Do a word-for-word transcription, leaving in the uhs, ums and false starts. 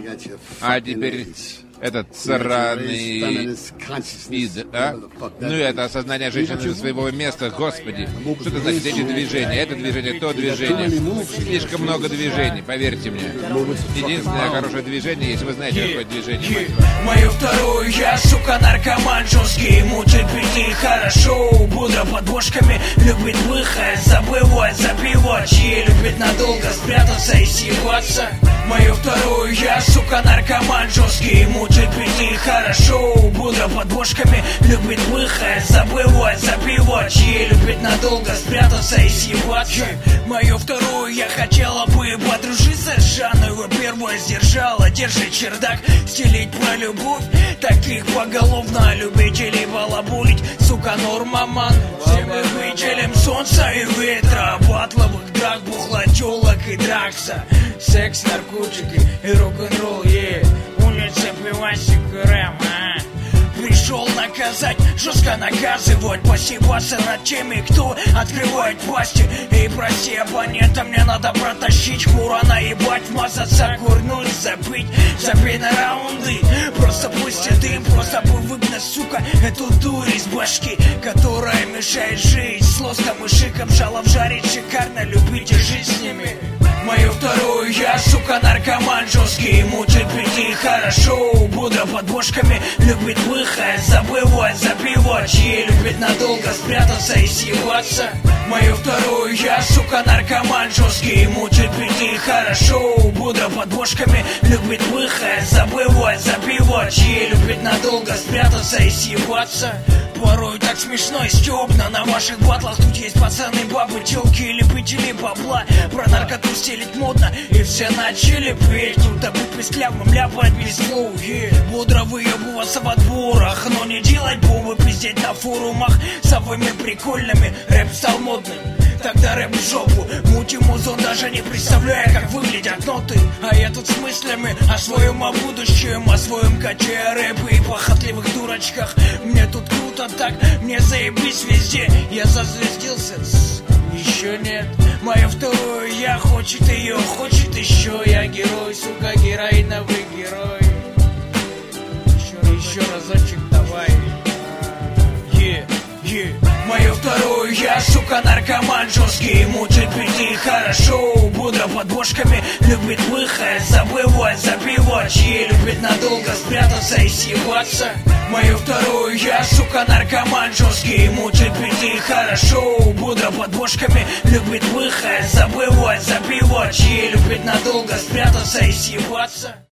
А теперь этот сраный спид, а? Ну и это осознание женщины своего места, Господи. Что это значит, эти движения, это движение, то движение. Слишком много движений, поверьте мне. Единственное хорошее движение, если вы знаете, какое движение. Мою вторую я, сука, наркоман жесткий, мутит биты хорошо, бодро под бошками, любит выход, забывать, запивать, и любит надолго спрятаться и съебаться. Мою вторую я, сука, наркоман жесткий, мутит биты хорошо, бодро под бошками, любит выход, забывать, запивать, и любит надолго спрятаться и съебаться. Мою вторую я хотела бы подружиться с Жанной, его первая сдержала, держи чердак, стелить про любовь, таких поголовно любителей балабулить, сука, нормаман. Все мы выделим солнца и ветра, батловых драк, бухла, тёлок и дракса, секс, наркотики и рок-н-ролл, е, улица, пивасик и рэм, а. Пришел наказать, жестко наказывать, посебаться над теми, кто открывает пасти. И прости, абонента, мне надо протащить, хура наебать, мазаться, курнуть, забыть, забей на раунды. Просто пусть дым, просто бы выгнать, сука, эту дурь из башки, которая мешает жить. С лоском и шиком жалов жарить, шикарно любить и жить с ними. Мою вторую я, сука, наркоман жесткий, мутит биты хорошо, бодро под бошками, любит выход, забывать, запивать, и любит надолго спрятаться и съебаться. Мою вторую я, сука, наркоман жесткий, мутит биты хорошо, бодро под бошками, любит выход, забывать, запивать, и любит надолго спрятаться и съебаться. Порой так смешно и стёбно на ваших батлах. Тут есть пацаны, бабы, тёлки и любители бабла. Про наркоту стелить модно, и все начали петь. Круто быть писклявым, ляпать без слов, yeah. Бодро выебываться в отборах, но не делать бомбы, пиздеть на форумах. Самыми прикольными рэп стал модным, тогда рэп в жопу. Мутим музон, даже не представляя, как выглядят ноты. А я тут с мыслями о своем, о будущем, о своем каче рэпе и похотливых дурачках. Мне тут круто так, мне заебись везде. Я зазвездился, еще нет. Мою вторую я, хочет ее, хочет еще. Я герой, сука, героиновый герой. Еще, еще разочек давай. Yeah, yeah. Мою вторую я, сука, наркоман жесткий, мутит биты хорошо, бодро под бошками, любит выход, забывать, запивать, и любит надолго спрятаться и съебаться. Мою вторую я, сука, наркоман жесткий, мутит биты хорошо, бодро под бошками, любит выход, забывать, запивать, и любит надолго спрятаться и съебаться.